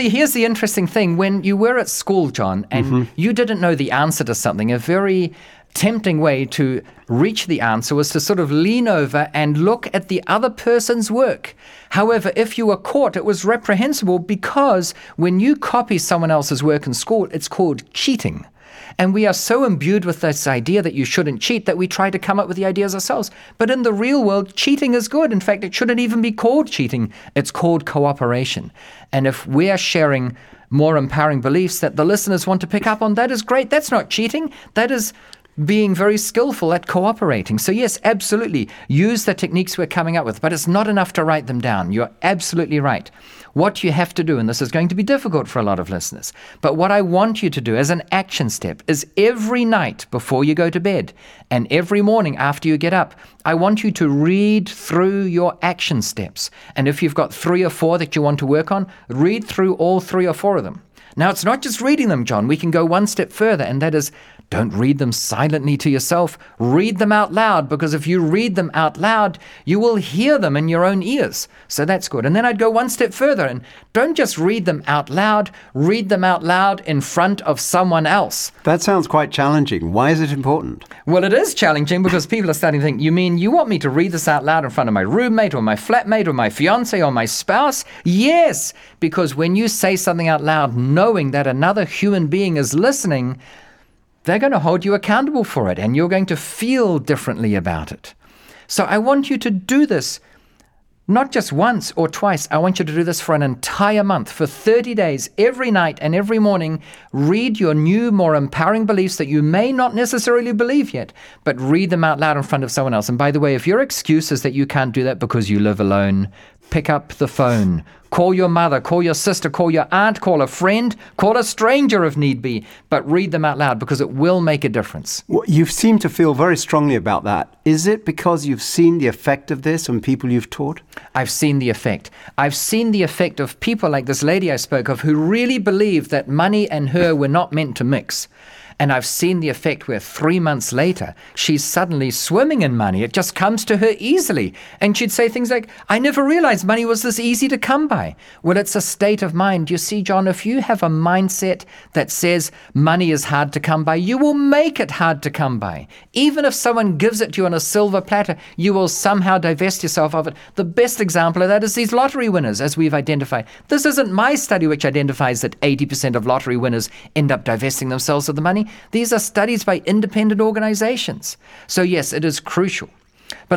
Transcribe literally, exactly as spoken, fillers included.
Here's the interesting thing. When you were at school, John, and mm-hmm. you didn't know the answer to something, a very tempting way to reach the answer was to sort of lean over and look at the other person's work. However, if you were caught, it was reprehensible, because when you copy someone else's work in school, it's called cheating. And we are so imbued with this idea that you shouldn't cheat that we try to come up with the ideas ourselves. But in the real world, cheating is good. In fact, it shouldn't even be called cheating. It's called cooperation. And if we are sharing more empowering beliefs that the listeners want to pick up on, that is great. That's not cheating. That is being very skillful at cooperating. So yes, absolutely, use the techniques we're coming up with, but it's not enough to write them down. You're absolutely right. What you have to do, and this is going to be difficult for a lot of listeners, but what I want you to do as an action step is every night before you go to bed and every morning after you get up, I want you to read through your action steps. And if you've got three or four that you want to work on, read through all three or four of them. Now, it's not just reading them, John. We can go one step further, and that is, don't read them silently to yourself. Read them out loud, because if you read them out loud, you will hear them in your own ears. So that's good. And then I'd go one step further, and don't just read them out loud. Read them out loud in front of someone else. That sounds quite challenging. Why is it important? Well, it is challenging because people are starting to think, you mean you want me to read this out loud in front of my roommate or my flatmate or my fiance or my spouse? Yes, because when you say something out loud, knowing that another human being is listening, they're going to hold you accountable for it, and you're going to feel differently about it. So I want you to do this not just once or twice. I want you to do this for an entire month, for thirty days, every night and every morning. Read your new, more empowering beliefs that you may not necessarily believe yet, but read them out loud in front of someone else. And by the way, if your excuse is that you can't do that because you live alone, pick up the phone. Call your mother, call your sister, call your aunt, call a friend, call a stranger if need be, but read them out loud because it will make a difference. Well, you seem to feel very strongly about that. Is it because you've seen the effect of this on people you've taught? I've seen the effect. I've seen the effect of people like this lady I spoke of who really believed that money and her were not meant to mix. And I've seen the effect where three months later, she's suddenly swimming in money. It just comes to her easily. And she'd say things like, I never realized money was this easy to come by. Well, it's a state of mind. You see, John, if you have a mindset that says money is hard to come by, you will make it hard to come by. Even if someone gives it to you on a silver platter, you will somehow divest yourself of it. The best example of that is these lottery winners, as we've identified. This isn't my study which identifies that eighty percent of lottery winners end up divesting themselves of the money. These are studies by independent organizations. So yes, it is crucial. But